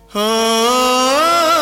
हो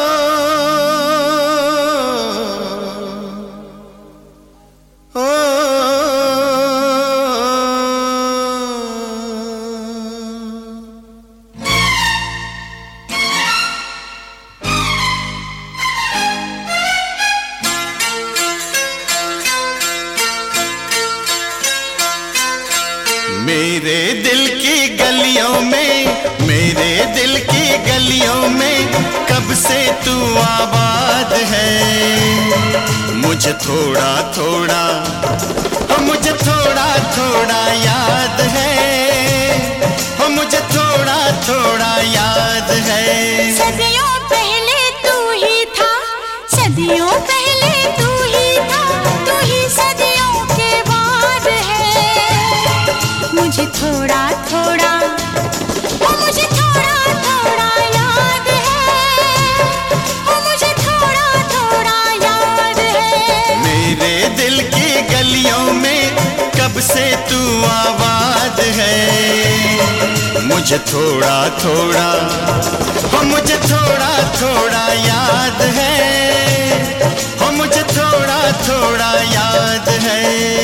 मेरे दिल की गलियों में, मेरे दिल की गलियों में कब से तू आबाद है। मुझे थोड़ा थोड़ा, मुझे थोड़ा थोड़ा याद है, मुझे थोड़ा थोड़ा याद है। सदियों पहले तू ही था, सदियों पहले तू ही था, तू ही सदियों के बाद है। मुझे थोड़ा थोड़ा, मुझे थोड़ा थोड़ा याद है, मुझे थोड़ा थोड़ा याद है। मेरे दिल की गलियों में कब से तू आबाद है। मुझे थोड़ा थोड़ा, मुझे थोड़ा थोड़ा याद है, मुझे थोड़ा थोड़ा याद है।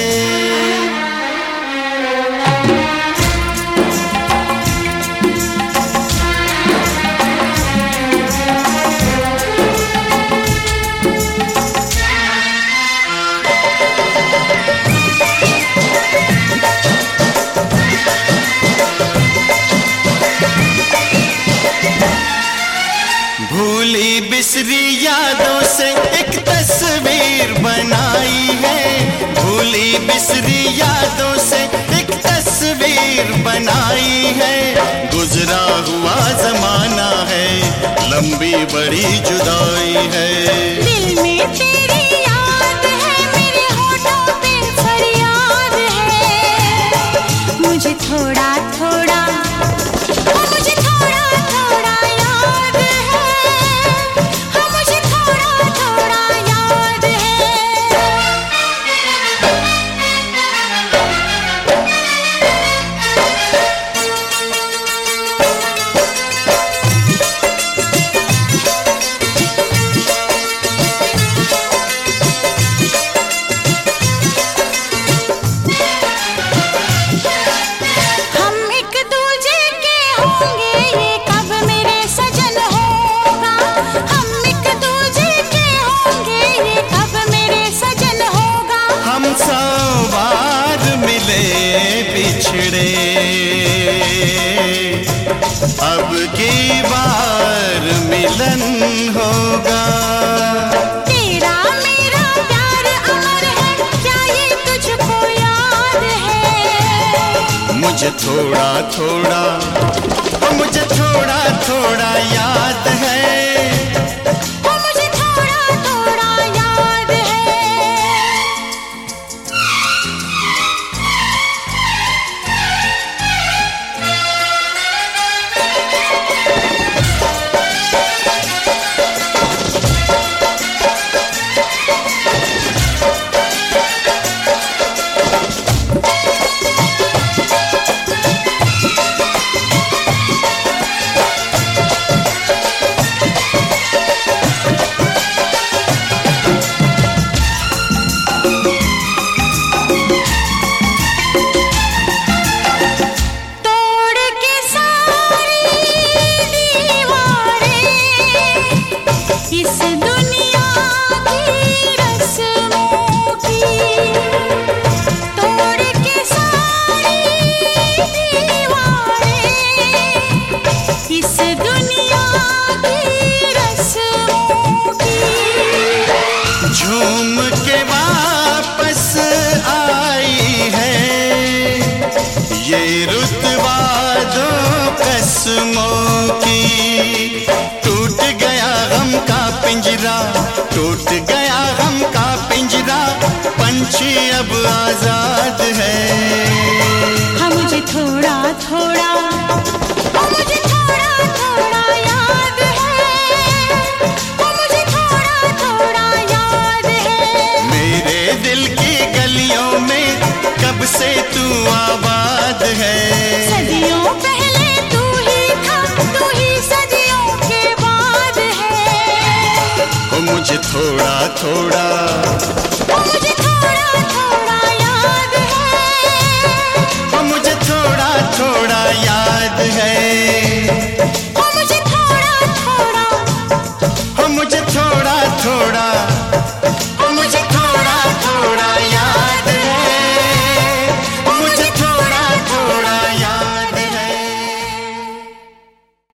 भूली बिसरी यादों से एक तस्वीर बनाई है, भूली बिसरी यादों से एक तस्वीर बनाई है। गुजरा हुआ जमाना है, लंबी बड़ी जुदाई है। दिल में तेरी याद है, मेरे होठों पे फरियाद है। मुझे थोड़ा थोड़ा, मुझे थोड़ा थोड़ा याद है, मुझे थोड़ा थोड़ा याद है। हम एक दूजे के होंगे, ये कब मेरे सजन होगा। हम एक दूजे के होंगे, ये कब मेरे सजन होगा। हम 100 बार मिले बिछड़े, अब की बार मिलन होगा। तेरा मेरा प्यार अमर है, क्या ये तुझको याद है। मुझे थोड़ा थोड़ा, मुझे थोड़ा थोड़ा याद है, मुझे थोड़ा थोड़ा याद है। थोड़ा मुझे थोड़ा थोड़ा याद है, मुझे थोड़ा थोड़ा याद है, मुझे थोड़ा थोड़ा, मुझे थोड़ा थोड़ा